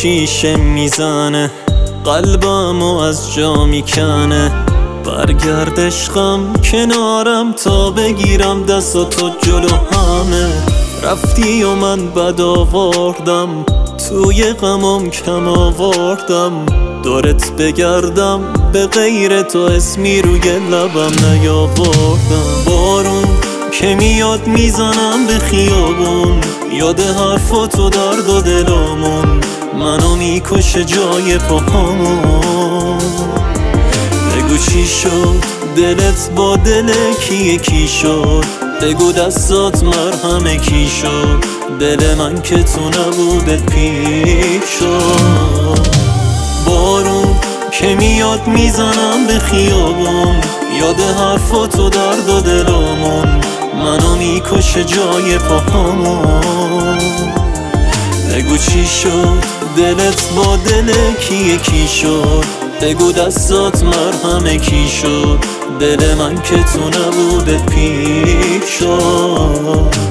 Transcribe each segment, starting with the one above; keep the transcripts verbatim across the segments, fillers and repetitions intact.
شیشه میزنه، قلبمو از جا میکنه. برگرد عشقم کنارم تا بگیرم دستاتو جلو همه. رفتی و من بد آوردم، توی غمم کم آوردم. دورت بگردم به غیر تو اسمی روی لبم نیاوردم. بارون که میاد میزنم به خیابون، یاد حرفاتو درد و دلامون. منو میکشه جای پاهامون. بگو چی شد دلت با دل کی یکی شد؟ بگو دستات مرهم کی شد؟ دل من که تو نبودت پیر شد. بارون که میاد میزنم به خیابون، یاد حرفاتو درد و دلامون. منو میکشه جای پاهامون. بگو چی شد دلت با دل کی یکی شد؟ بگو دستات مرهم کی شد؟ دل من که تو نبودت پیر شد.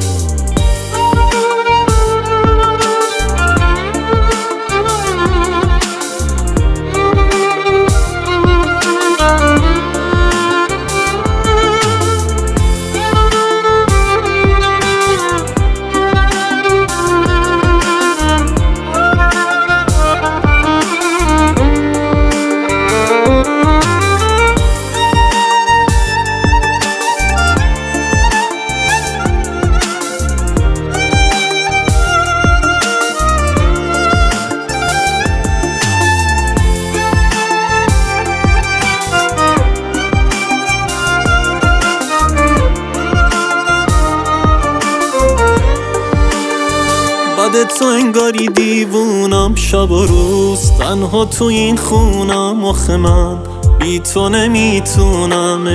بعد تو انگاری دیوونم، شب و روز تنها تو این خونم. آخه من بی تو نمیتونم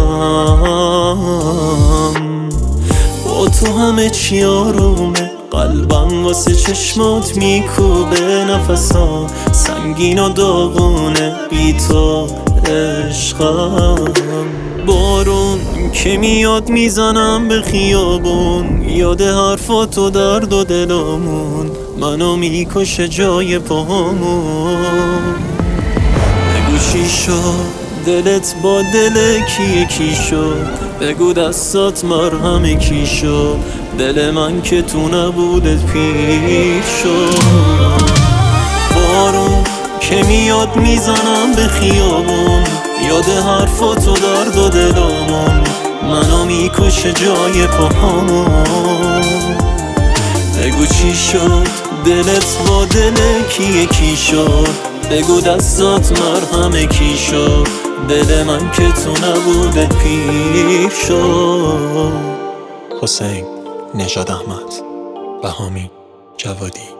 عشقم. با تو همه چی آرومه، قلبم واسه چشمات میکوبه. نفسام سنگین و داغونه، بی تو عشقم. بارون که میاد میزنم به خیابون، یاد حرفاتو درد و دلامون. منو میکشه جای پاهامون. بگو چی شد دلت با دل کی یکی شد؟ بگو دستات مرهم کی شد؟ دل من که تو نبودت پیر شد. بارون که میاد میزنم به خیابون، یاد حرفاتو درد و دلامون. منو میکشه جای پاهامون. بگو چی شد دلت با دل کی یکی شد؟ بگو دستات مرهم کی شد؟ دل من که تو نبودت پیر شد. حسین نژاد احمد، بهامی جوادی.